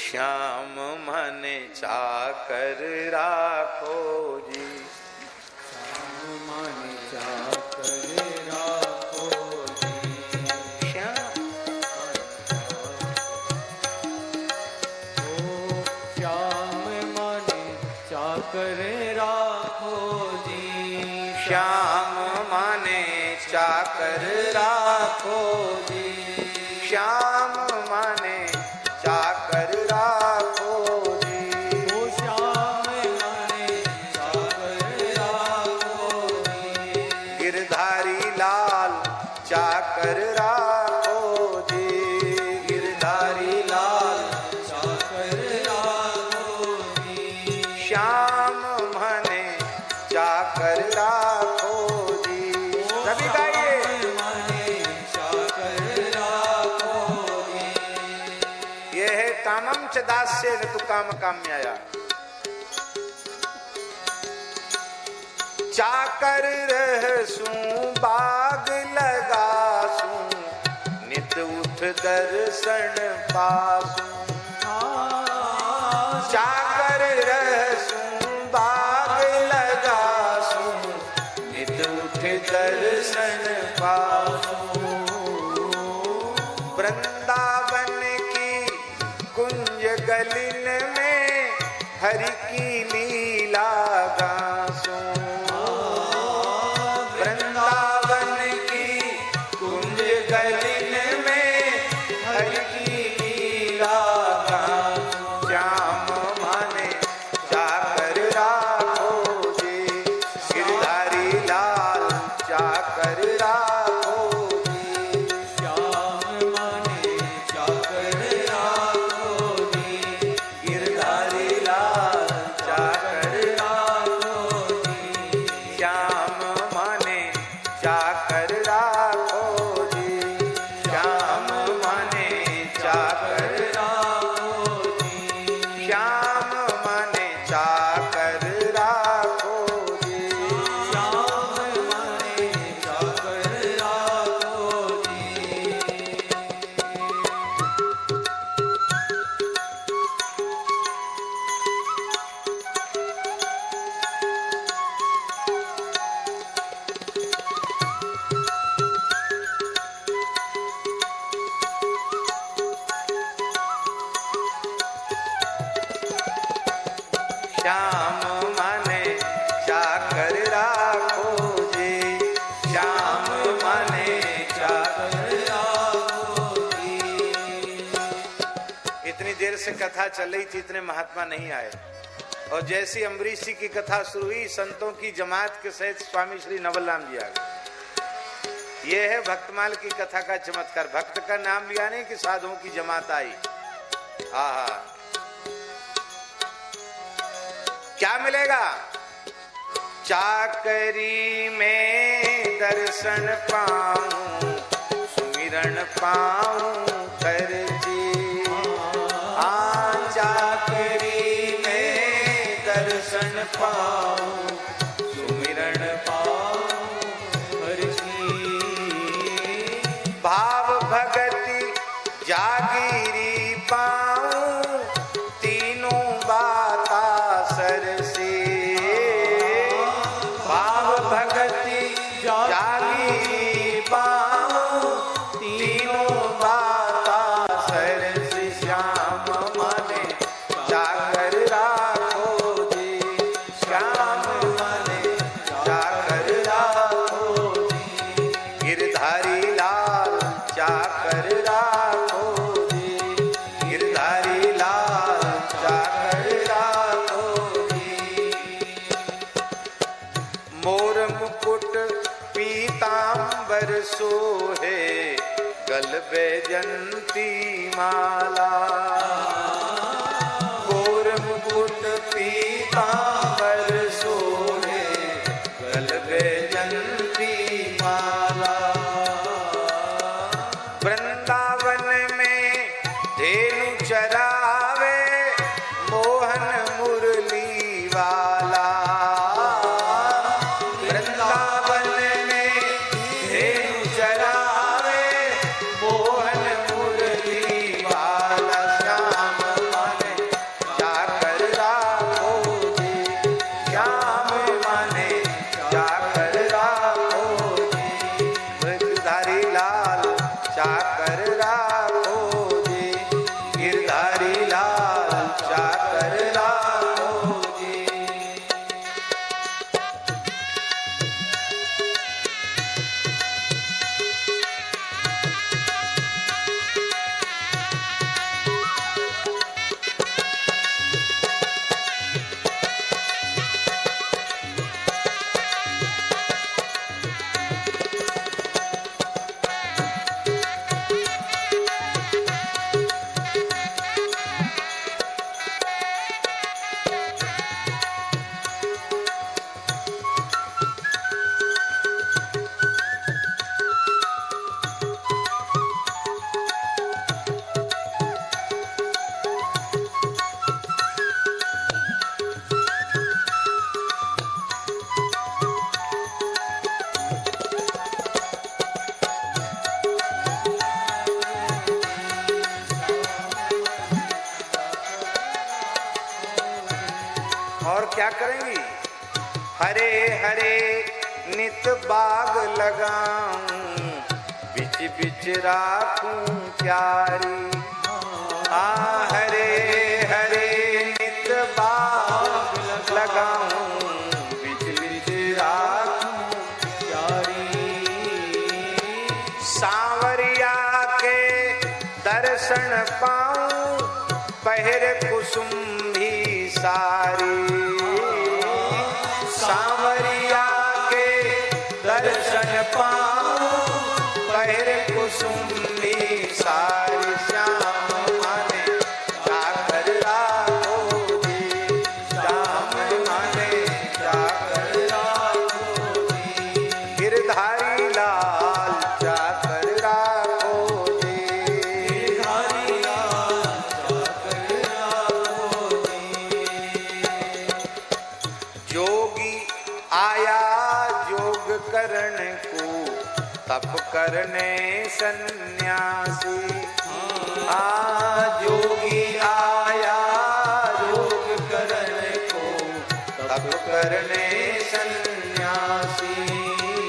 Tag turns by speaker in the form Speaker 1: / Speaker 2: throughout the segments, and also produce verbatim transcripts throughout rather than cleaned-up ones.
Speaker 1: श्याम मन चाकर राखो जी,
Speaker 2: श्याम मन चाकर राखो जी,
Speaker 1: श्याम
Speaker 2: ओ श्याम मन चाकर राखो जी,
Speaker 1: श्याम मन चाकर राखो जी, श्याम मन चाकर राखो जी,
Speaker 2: ओ श्याम मन चाकर राखो जी,
Speaker 1: गिरधारी लाल चाकर राखो जी, गिरधारी लाल
Speaker 2: चाकर राखो जी,
Speaker 1: श्याम मन चाकर राखो जी। सभी गाइए। ये है कामम च दास्य न तु काम काम्याया, चाकर रहसू बाग लगासू, नित उठ दर्शन पासू, चाकर रहसू बाग लगासू, नित उठ दर्शन पासू, वृंदावन की कुंज गलिन में हरि की लीला गासू, वृंदावन की कुंज गलिन में हरि की लीला गासू, श्याम मन चाकर राखो जी, गिरधारी लाल चाकर राखो जी,
Speaker 2: श्याम मन चाकर राखो जी,
Speaker 1: गिरधारी लाल चाकर
Speaker 2: राखो जी,
Speaker 1: श्याम मन चाकर राखो जी, श्याम मन चाकर
Speaker 2: राखो जी,
Speaker 1: श्याम मन चाकर राखो जी,
Speaker 2: श्याम मन चाकर राखो जी।
Speaker 1: श्याम मन चाकर राखो जी, श्याम मन चाकर राखो जी। इतनी देर से कथा चल रही थी, इतने महात्मा नहीं आए, और जैसी अम्बरीश जी की कथा शुरू हुई, संतों की जमात के सहित स्वामी श्री नवलराम जी आ गए। यह है भक्तमाल की कथा का चमत्कार। भक्त का नाम लिया नहीं कि साधुओं की जमात आई। आहा, क्या मिलेगा? चाकरी में दर्शन पाऊं, सुमिरन पाऊं कर जी, आ चाकरी में दर्शन पाऊं, सुमिरन पाऊं
Speaker 2: हर जी,
Speaker 1: भाव भगति जागीरी पाऊं, तीनों बाता सरसे, भाव भगति जागीरी पाऊं, तीनों बाता सरसे, श्याम मन चाकर राखो जी, श्याम मन चाकर राखो जी, गिरधारी लाल चाकर राखो जी, गिरधारी लाल चाकर राखो जी, मोर मुकुट पीतांबर सोहे, गल बैजंती माला, मोर मुकुट पीतांबर सोहे, गल बैजंती माला, वृंदावन में धेनु चरावे, मोहन मुरली वाला, वृंदावन में धेनु चरावे, मोहन मुरली वाला, क्या करेंगी? हरे हरे नित बाग लगाऊं, बिच बिच राखूं प्यारी। आ हरे हरे नित बाग लगाऊं, बिच बिच राखूं प्यारी। सांवरिया के दर्शन पाऊं, पहर कुसुम भी सारी। सांवरिया के दर्शन पाऊं, पहर कुसुम भी सारी। श्याम माने चाकर राखो जी, श्याम माने चाकर राखो जी। गिरधारी लाल चाकर राखो जी, गिरधारी लाल चाकर राखो जी। जोगी आया जोग करण को, तप करने सन्यासी। आ जोगी आया योग करने को, तप करने सन्यासी।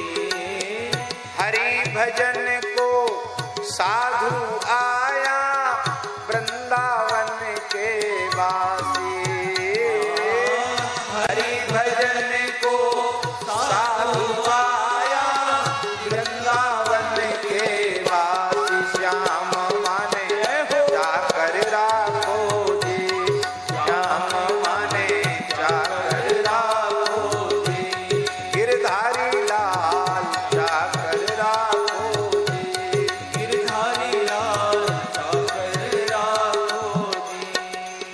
Speaker 1: हरि भजन को साधु आया, वृंदावन के वासी। हरि भजन को साधु आया, वृंदावन के वासी। श्याम माने चाकर राखो जी, श्याम माने चाकर राखो जी। गिरधारी लाल चाकर राखो जी, गिरधारी लाल चाकर राखो जी।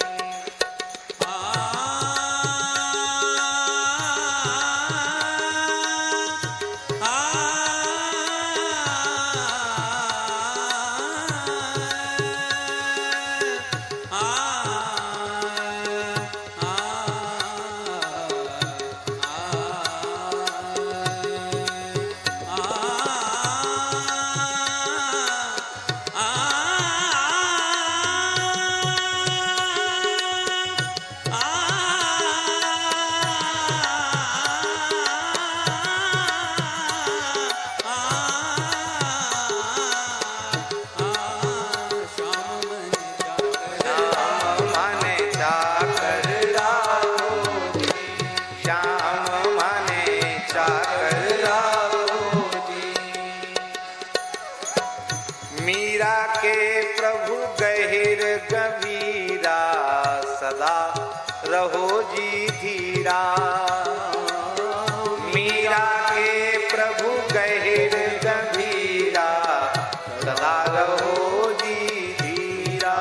Speaker 1: मीरा के प्रभु गहिर गंभीरा, सदा रहो जी धीरा। मीरा के प्रभु गहिर गंभीरा, सदा रहो जी धीरा।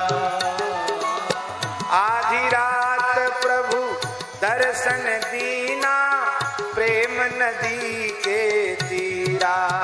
Speaker 1: आधी रात प्रभु दर्शन दीना, प्रेम नदी के तीरा।